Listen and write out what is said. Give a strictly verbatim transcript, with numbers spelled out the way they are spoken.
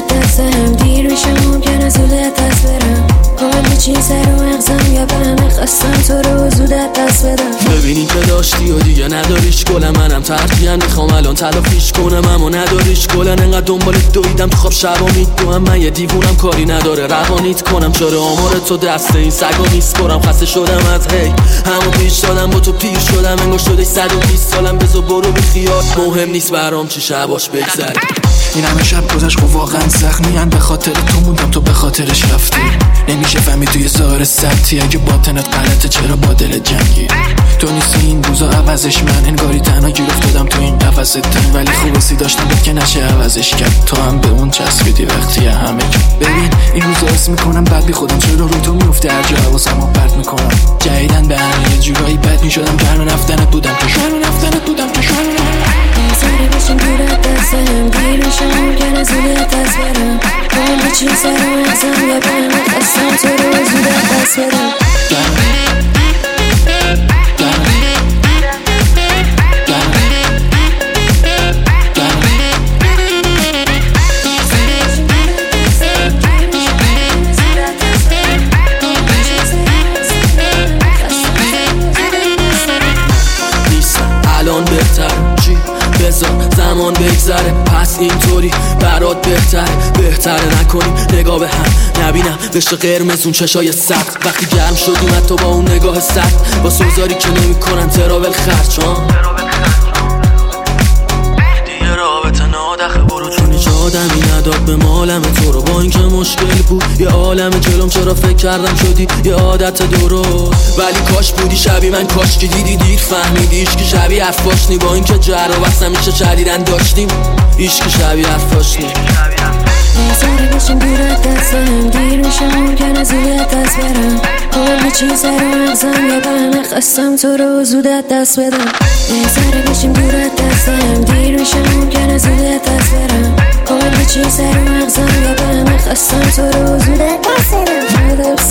دستم، دیر میشه ممکنه زودت دست برم. کلی چیز رو مغزم یا برم خواستم تو رو زودت دست بدم. ببینی که داشتی و دیگه نداریش گلم، منم ترکیم میخوام الان تلافیش کنم اما نداریش گلن. انقدر دنبالت دویدم تو خواب شبا میدوم، من یه دیوونم کاری نداره روانیت کنم. چرا آمار تو دست این سگا میسپرم، خسته شدم از هی همو پیش دادم با تو پیر شدم انگار شده صد و بیست سالم. بذار برو بی خیال مهم نیست برام چی شباش بگذره. این همه شب گذشت خب واقعا زخمیم، به خاطر تو موندم تو به خاطرش رفتی. نمیشه فهمی توی ظاهر سبتی اگه باطنت غلطه چرا با دل جنگی. تو نیستی این روزا عوضش من، انگاری تنها گیر افتادم تو این قفس تن. ولی خوبسی داشتم بود که نشه عوضش کرد، تو هم به اون چسبیدی وقتی همه جا. ببین این روزا حس میکنم بد بی خودم، چرا رو تو میفته هر جا حواسمو پرت میکنم. جدیدن به همه یه جورایی بد میشدم، گرم رفتنت بودم که شرم رفتنت بودم که شرم سری بشین دورت دستم، دیر میشه ممکنه زودت دست برم. کلی چیز رو مغزم یا برم خواستم تو رو زودت دست بدم. الان بهتر چی بذار زمان بگذره، پس اینطوری برات بهتر بهتره نکنیم نگاه به هم، نبینم بشه قرمزون چشای سخت. وقتی گرم شدیم حتی با اون نگاه سخت، با سوزاری که نمی کنن تراول خرچ ها دیگه رابطه نادخه برو، چون هیچ آدمی نداد به مالم تو رو. با اینکه مشکل بود یه عالم جلوم، چرا فکر کردم شدی یه عادت درست. ولی کاش بودی شبی من، کاش که دیدی دیر فهمیدی ایشکی شبی حرفاش نی. با اینکه جر و بحث همیشه شدیدن داشتیم ایشکی شبی حرفاش نی. سری بشین دورت دستم، دیر میشه ممکنه زودت دست برم. کلی چیز رو مغزم یا برم خواستم تو رو زودت دست بدم. سری بشین دورت دستم، دیر میشه ممکنه زودت دست برم. کلی چیز رو مغزم یا برم خواستم تو رو زودت دست بدم.